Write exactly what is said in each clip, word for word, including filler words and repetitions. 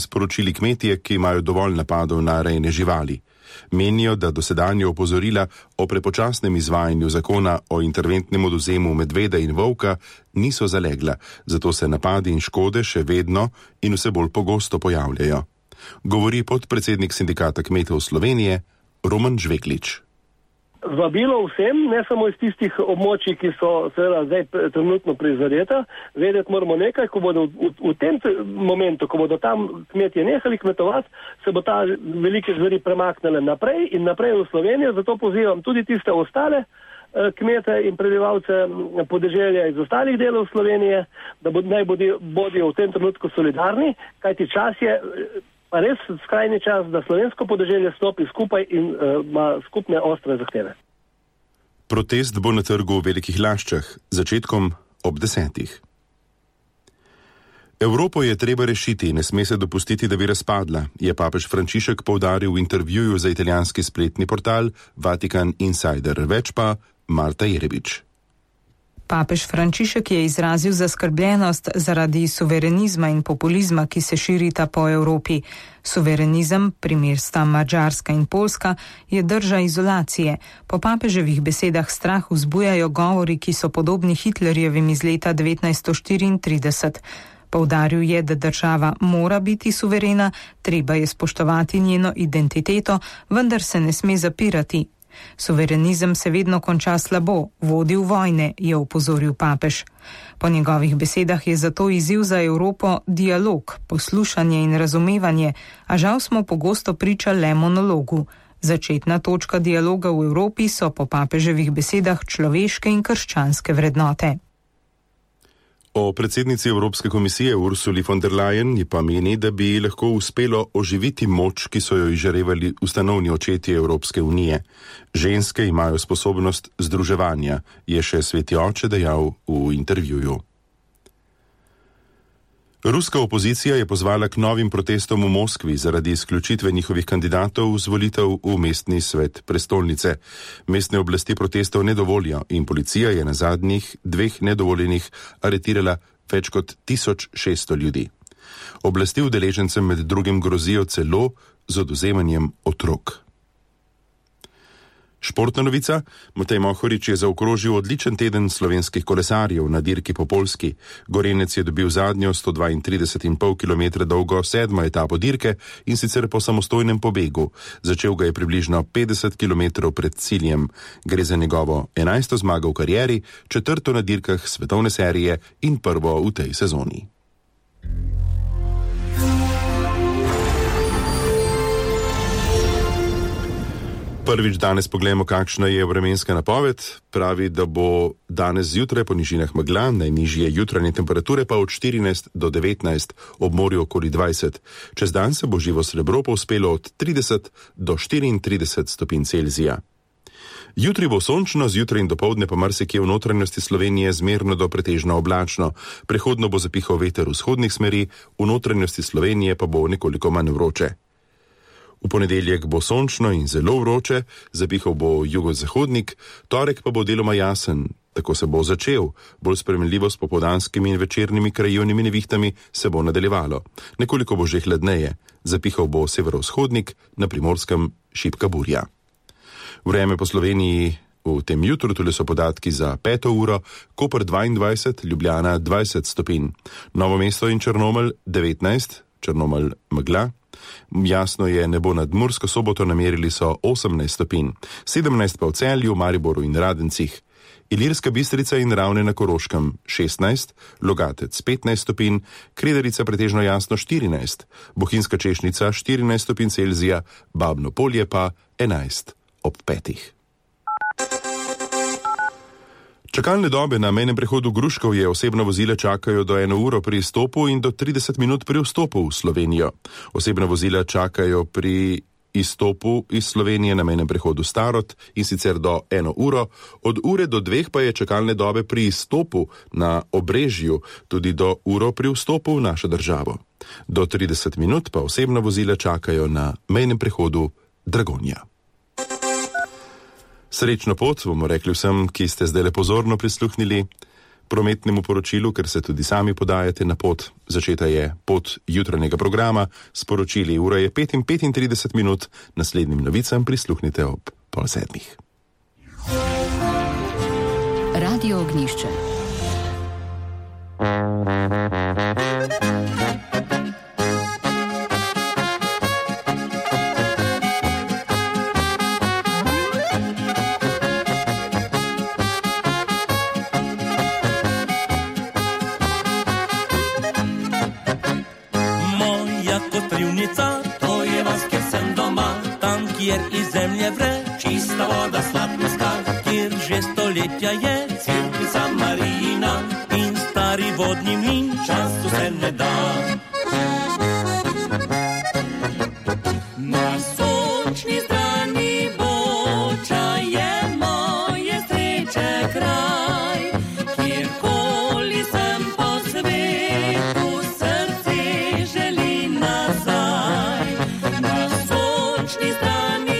sporočili kmetje, ki imajo dovolj napadov na rejne živali. Menijo, da dosedanje opozorila o prepočasnem izvajanju zakona o interventnem odvzemu medveda in volka niso zalegla, zato se napadi in škode še vedno in vse bolj pogosto pojavljajo. Govori podpredsednik Sindikata kmetov Slovenije Roman Žveklič. Vabilo vsem, ne samo iz tistih območij, ki so seveda zdaj trenutno prizadeta, vedeti moramo nekaj, ko bodo v, v tem momentu, ko bodo tam kmetje nehali kmetovati, se bo ta velike zveri premaknile naprej in naprej v Slovenijo, zato pozivam tudi tiste ostale kmete in prebivalce podeželja iz ostalih delov Slovenije, da bod, naj bodi, bodijo v tem trenutku solidarni, kajti čas je pa res skrajni čas, da slovensko podeželje stopi skupaj in uh, ima skupne ostre zahteve. Protest bo na trgu v Velikih Laščah, začetkom ob desetih. Evropo je treba rešiti, ne sme se dopustiti, da bi razpadla, je papež Frančišek poudaril v intervjuju za italijanski spletni portal Vatikan Insider. Več pa Marta Jerebič. Papež Frančišek je izrazil zaskrbljenost zaradi suverenizma in populizma, ki se širita po Evropi. Suverenizem, primer sta Madžarska in Poljska, je drža izolacije. Po papeževih besedah strah vzbujajo govori, ki so podobni Hitlerjevim iz leta devetnajststo štiriintrideset. Poudaril je, da država mora biti suverena, treba je spoštovati njeno identiteto, vendar se ne sme zapirati. Suverenizem se vedno konča slabo, vodi v vojne, je opozoril papež. Po njegovih besedah je zato izziv za Evropo dialog, poslušanje in razumevanje, a žal smo pogosto priča le monologu. Začetna točka dialoga v Evropi so po papeževih besedah človeške in krščanske vrednote. O predsednici Evropske komisije Ursuli von der Leyen je pa meni, da bi lahko uspelo oživiti moč, ki so jo izžarevali ustanovni očetje Evropske unije. Ženske imajo sposobnost združevanja, je še sveti oče dejal v intervjuju. Ruska opozicija je pozvala k novim protestom v Moskvi zaradi izključitve njihovih kandidatov z volitev v mestni svet prestolnice. Mestne oblasti protestov ne dovolijo in policija je na zadnjih dveh nedovoljenih aretirala več kot tisoč šeststo ljudi. Oblasti udeležencem med drugim grozijo celo z odvzemanjem otrok. Športna novica, Matej Mohorič je zaokrožil odličen teden slovenskih kolesarjev na dirki po Poljski. Gorenec je dobil zadnjo sto dvaintrideset in pol kilometra dolgo sedmo etapo dirke in sicer po samostojnem pobegu. Začel ga je približno petdeset kilometrov pred ciljem. Gre za njegovo enajsto zmago v karieri, četrto na dirkah svetovne serije in prvo v tej sezoni. Prvič danes pogledamo, kakšna je vremenska napoved. Pravi, da bo danes zjutraj po nižinah megla, najnižje jutranje temperature pa od štirinajst do devetnajst, ob morju okoli dvajset. Čez dan se bo živo srebro povzpelo od trideset do štiriintrideset stopinj Celzija. Jutri bo sončno, zjutraj in dopoldne pa marsikje v notranjosti Slovenije zmerno do pretežno oblačno. Prehodno bo zapihal veter vzhodnih smeri, v notranjosti Slovenije pa bo nekoliko manj vroče. V ponedeljek bo sončno in zelo vroče, zapihal bo jugozahodnik, torek pa bo deloma jasen. Tako se bo začel, bolj sprejemljivo s popoldanskimi in večernimi krajevnimi nevihtami se bo nadaljevalo. Nekoliko bo že hladneje, zapihal bo severovzhodnik, na Primorskem šibka burja. Vreme po Sloveniji v tem jutru, tule so podatki za peto uro, Koper dvaindvajset, Ljubljana dvajset stopinj, Novo mesto in Črnomelj devetnajst, Črnomelj megla. Jasno je nebo nad Mursko Soboto, namerili so osemnajst stopinj, sedemnajst pa v Celju, Mariboru in Radencih. Ilirska Bistrica in Ravne na Koroškem šestnajst, Logatec petnajst stopinj, Kredarica pretežno jasno štirinajst, Bohinjska Češnica štirinajst stopinj Celzija, Babno Polje pa enajst ob petih. Čakalne dobe na mejnem prehodu Gruškovje osebna vozila čakajo do eno uro pri izstopu in do trideset minut pri vstopu v Slovenijo. Osebna vozila čakajo pri izstopu iz Slovenije na mejnem prehodu Starod in sicer do eno uro, od ure do dveh pa je čakalne dobe pri izstopu na Obrežju, tudi do uro pri vstopu v našo državo. Do trideset minut pa osebna vozila čakajo na mejnem prehodu Dragonja. Srečno pot, bomo rekli vsem, ki ste zdaj le pozorno prisluhnili. prometnemu poročilu, ker se tudi sami podajate na pot. Začeta je pot jutranjega programa, sporočili ura je pet in petintrideset minut, naslednjim novicam prisluhnite ob pol sedmih. Radio Ognjišče. Kjer iz zemlje vre čista voda, sladka skal, kjer že stoletja je Cerkvica Marijina in stari vodni mlin, času se ne da. Na sončni strani Boča je moje sreče kraj, kjerkoli sem po svetu, srce želi nazaj. Na sončni strani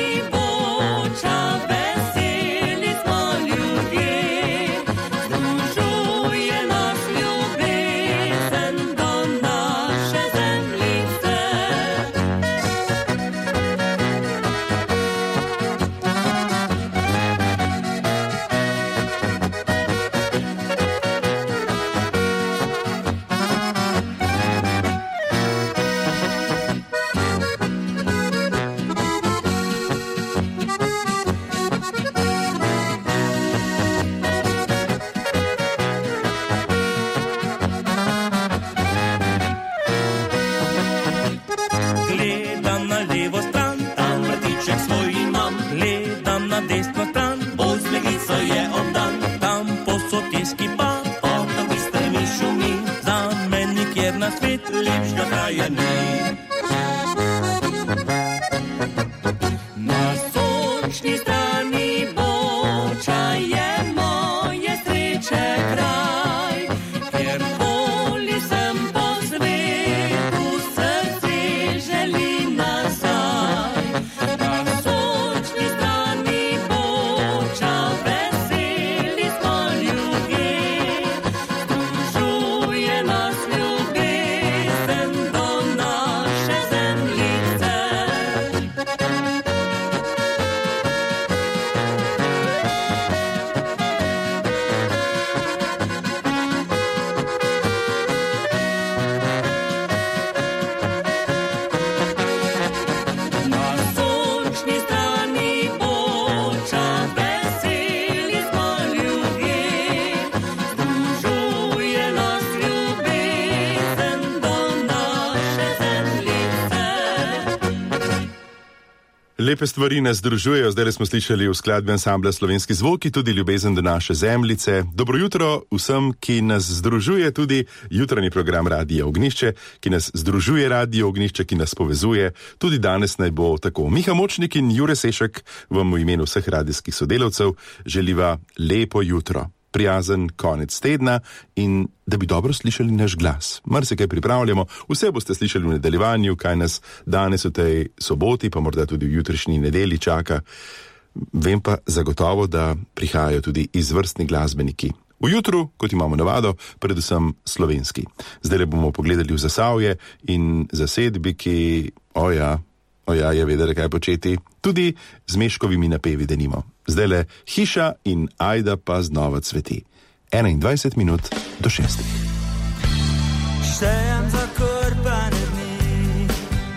Lepe stvari nas združujejo, zdaj smo slišali v skladbi ansambla Slovenski zvoki, tudi ljubezen do naše zemljice. Dobro jutro vsem, ki nas združuje, tudi jutranji program Radia Ognjišče, ki nas združuje Radio Ognjišče, ki nas povezuje. Tudi danes naj bo tako. Miha Močnik in Jure Sešek vam v imenu vseh radijskih sodelavcev želiva lepo jutro, prijazen konec tedna in da bi dobro slišali naš glas. Mar se kaj pripravljamo, vse boste slišali v nadaljevanju, kaj nas danes v tej soboti, pa morda tudi v jutrišnji nedeli čaka. Vem pa zagotovo, da prihajajo tudi izvrstni glasbeniki. V jutru, kot imamo navado, predvsem slovenski. Zdaj bomo pogledali v Zasavje in zasedbi, ki, oja, oja, je vedela kaj početi, tudi z Meškovimi napevi denimo. Zdajle Hiša in Ajda pa znova cveti. enaindvajset minut do šestih. Štejem za